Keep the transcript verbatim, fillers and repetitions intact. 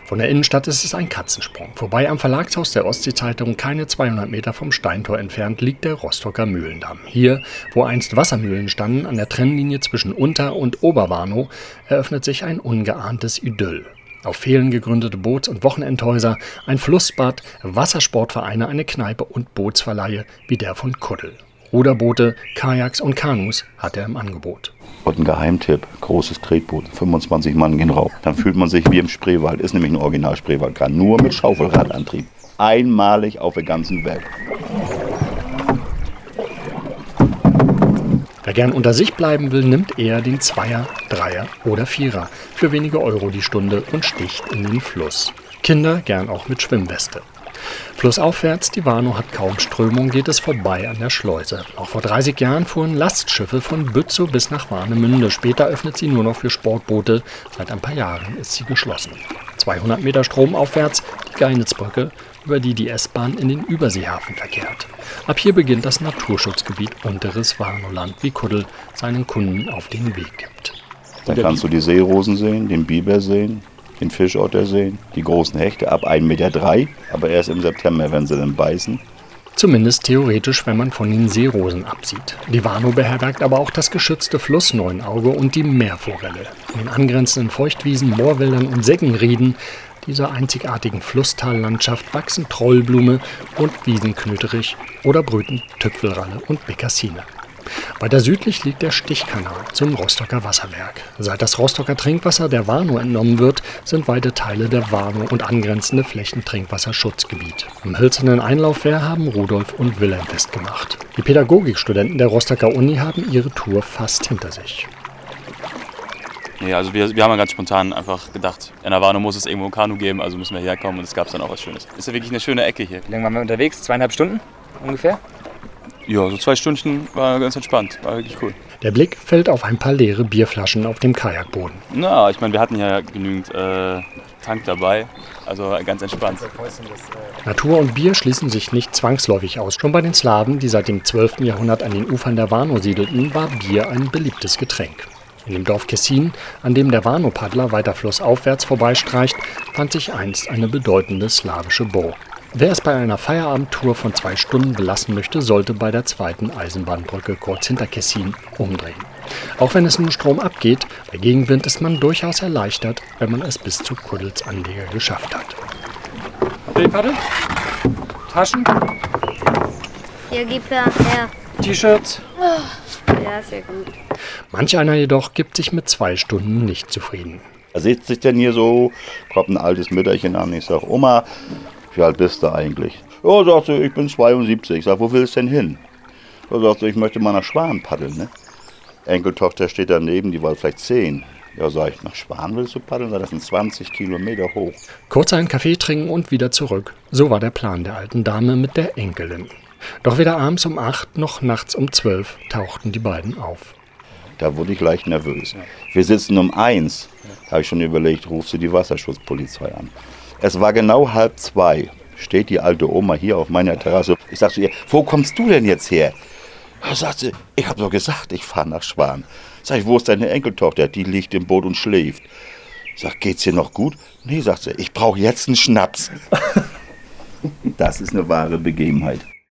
Von der Innenstadt ist es ein Katzensprung. Vorbei am Verlagshaus der Ostsee-Zeitung, keine zweihundert Meter vom Steintor entfernt, liegt der Rostocker Mühlendamm. Hier, wo einst Wassermühlen standen, an der Trennlinie zwischen Unter- und Oberwarnow, eröffnet sich ein ungeahntes Idyll. Auf Pfählen gegründete Boots- und Wochenendhäuser, ein Flussbad, Wassersportvereine, eine Kneipe und Bootsverleihe wie der von Kuddel. Ruderboote, Kajaks und Kanus hat er im Angebot. Und ein Geheimtipp, großes Tretboot, fünfundzwanzig Mann gehen rauf. Dann fühlt man sich wie im Spreewald, ist nämlich ein Original-Spreewaldkran, nur mit Schaufelradantrieb. Einmalig auf der ganzen Welt. Wer gern unter sich bleiben will, nimmt eher den Zweier, Dreier oder Vierer für wenige Euro die Stunde und sticht in den Fluss. Kinder gern auch mit Schwimmweste. Flussaufwärts, die Warnow hat kaum Strömung, geht es vorbei an der Schleuse. Noch vor dreißig Jahren fuhren Lastschiffe von Bützow bis nach Warnemünde. Später öffnet sie nur noch für Sportboote. Seit ein paar Jahren ist sie geschlossen. zweihundert Meter stromaufwärts die Geinitzbrücke, über die die S-Bahn in den Überseehafen verkehrt. Ab hier beginnt das Naturschutzgebiet Unteres Warnowland, wie Kuddel seinen Kunden auf den Weg gibt. Da kannst du die Seerosen sehen, den Biber sehen, den Fischotter sehen, die großen Hechte ab ein Meter drei, aber erst im September, wenn sie dann beißen. Zumindest theoretisch, wenn man von den Seerosen absieht. Die Warnow beherbergt aber auch das geschützte Flussneunauge und die Meerforelle. In den angrenzenden Feuchtwiesen, Moorwäldern und Seggenrieden dieser einzigartigen Flusstallandschaft wachsen Trollblume und Wiesenknöterich oder brüten Tüpfelralle und Bekassine. Weiter südlich liegt der Stichkanal zum Rostocker Wasserwerk. Seit das Rostocker Trinkwasser der Warnow entnommen wird, sind weite Teile der Warnow und angrenzende Flächen Trinkwasserschutzgebiet. Im hölzernen Einlaufwehr haben Rudolf und Wilhelm festgemacht. Die Pädagogikstudenten der Rostocker Uni haben ihre Tour fast hinter sich. Ja, also wir, wir haben ja ganz spontan einfach gedacht, in der Warnow muss es irgendwo ein Kanu geben, also müssen wir herkommen und es gab dann auch was Schönes. Ist ja wirklich eine schöne Ecke hier. Wie lange waren wir unterwegs? Zweieinhalb Stunden ungefähr? Ja, so zwei Stunden war ganz entspannt, war wirklich cool. Der Blick fällt auf ein paar leere Bierflaschen auf dem Kajakboden. Na, ich meine, wir hatten ja genügend äh, Tank dabei, also ganz entspannt. Natur und Bier schließen sich nicht zwangsläufig aus. Schon bei den Slawen, die seit dem zwölften Jahrhundert an den Ufern der Warnow siedelten, war Bier ein beliebtes Getränk. In dem Dorf Kessin, an dem der Warnow-Paddler weiter flussaufwärts vorbeistreicht, fand sich einst eine bedeutende slawische Burg. Wer es bei einer Feierabendtour von zwei Stunden belassen möchte, sollte bei der zweiten Eisenbahnbrücke kurz hinter Kessin umdrehen. Auch wenn es nun Strom abgeht, bei Gegenwind ist man durchaus erleichtert, wenn man es bis zu Kuddels Anleger geschafft hat. Habt ihr die Paddel? Taschen? Hier, gib her. her. T-Shirts? Ja, sehr gut. Manch einer jedoch gibt sich mit zwei Stunden nicht zufrieden. Da sitzt sich denn hier so, kommt ein altes Mütterchen an, ich sag, Oma, wie alt bist du eigentlich? Ja, sagt sie, ich bin zweiundsiebzig. Ich sag, wo willst du denn hin? Ja, sagt sie, ich möchte mal nach Schwan paddeln, ne? Enkeltochter steht daneben, die war vielleicht zehn. Ja, sag ich, nach Schwan willst du paddeln? Das sind zwanzig Kilometer hoch. Kurz einen Kaffee trinken und wieder zurück. So war der Plan der alten Dame mit der Enkelin. Doch weder abends um acht noch nachts um zwölf tauchten die beiden auf. Da wurde ich leicht nervös. Wir sitzen um eins. Da habe ich schon überlegt, rufst du die Wasserschutzpolizei an. Es war genau halb zwei. Steht die alte Oma hier auf meiner Terrasse. Ich sag zu ihr, wo kommst du denn jetzt her? Da sagt sie, ich habe doch gesagt, ich fahre nach Schwan. Sag ich, wo ist deine Enkeltochter? Die liegt im Boot und schläft. Sag, geht's dir noch gut? Nee, sagt sie, ich brauche jetzt einen Schnaps. Das ist eine wahre Begebenheit.